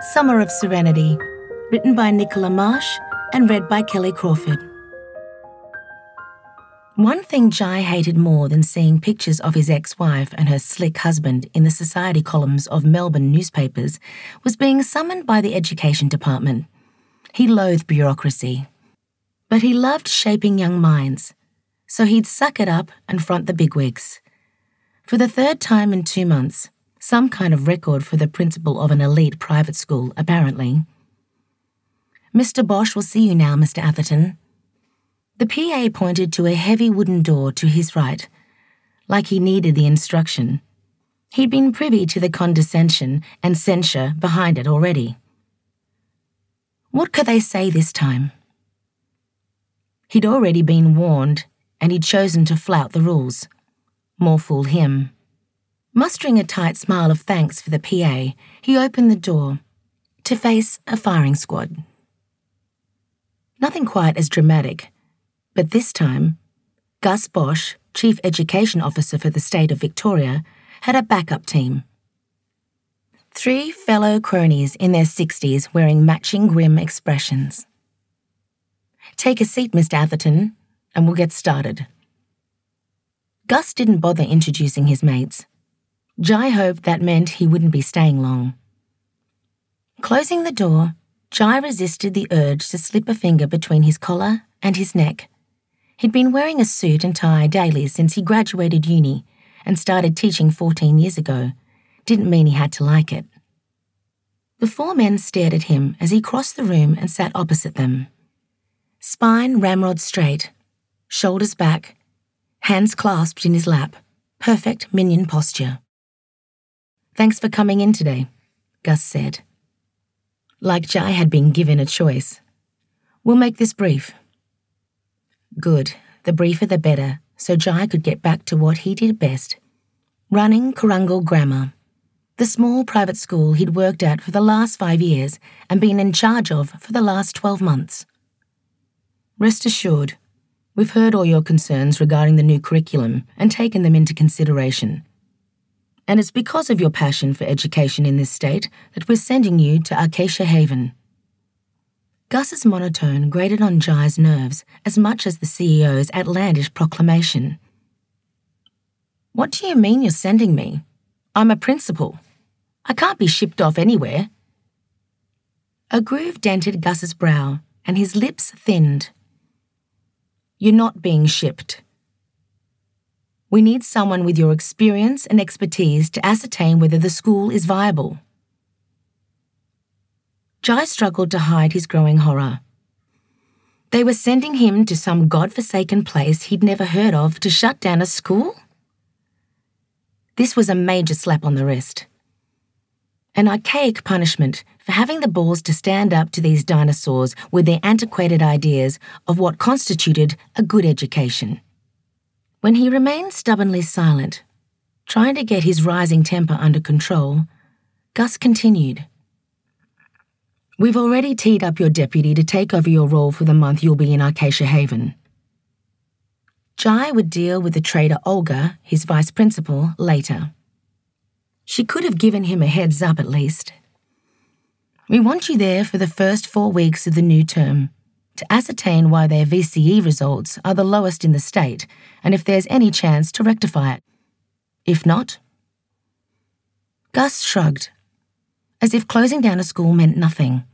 Summer of Serenity, written by Nicola Marsh and read by Kelly Crawford. One thing Jai hated more than seeing pictures of his ex-wife and her slick husband in the society columns of Melbourne newspapers was being summoned by the Education Department. He loathed bureaucracy. But he loved shaping young minds, so he'd suck it up and front the bigwigs. For the third time in 2 months, some kind of record for the principal of an elite private school, apparently. "Mr. Bosch will see you now, Mr. Atherton." The PA pointed to a heavy wooden door to his right, like he needed the instruction. He'd been privy to the condescension and censure behind it already. What could they say this time? He'd already been warned, and he'd chosen to flout the rules. More fool him. Mustering a tight smile of thanks for the PA, he opened the door to face a firing squad. Nothing quite as dramatic, but this time, Gus Bosch, Chief Education Officer for the state of Victoria, had a backup team. 3 fellow cronies in their 60s wearing matching grim expressions. "Take a seat, Mr. Atherton, and we'll get started." Gus didn't bother introducing his mates. Jai hoped that meant he wouldn't be staying long. Closing the door, Jai resisted the urge to slip a finger between his collar and his neck. He'd been wearing a suit and tie daily since he graduated uni and started teaching 14 years ago. Didn't mean he had to like it. The 4 men stared at him as he crossed the room and sat opposite them. Spine ramrod straight, shoulders back, hands clasped in his lap, perfect minion posture. "Thanks for coming in today," Gus said. Like Jai had been given a choice. "We'll make this brief." Good, the briefer the better, so Jai could get back to what he did best. Running Kurungal Grammar, the small private school he'd worked at for the last 5 years and been in charge of for the last 12 months. "Rest assured, we've heard all your concerns regarding the new curriculum and taken them into consideration. And it's because of your passion for education in this state that we're sending you to Acacia Haven." Gus's monotone grated on Jai's nerves as much as the CEO's outlandish proclamation. "What do you mean you're sending me? I'm a principal. I can't be shipped off anywhere." A groove dented Gus's brow, and his lips thinned. "You're not being shipped. We need someone with your experience and expertise to ascertain whether the school is viable." Jai struggled to hide his growing horror. They were sending him to some godforsaken place he'd never heard of to shut down a school? This was a major slap on the wrist. An archaic punishment for having the balls to stand up to these dinosaurs with their antiquated ideas of what constituted a good education. When he remained stubbornly silent, trying to get his rising temper under control, Gus continued. "We've already teed up your deputy to take over your role for the month you'll be in Acacia Haven. Jai would deal with the trader Olga, his vice principal, later. She could have given him a heads up at least. We want you there for the first 4 weeks of the new term, to ascertain why their VCE results are the lowest in the state and if there's any chance to rectify it. If not..." Gus shrugged, as if closing down a school meant nothing.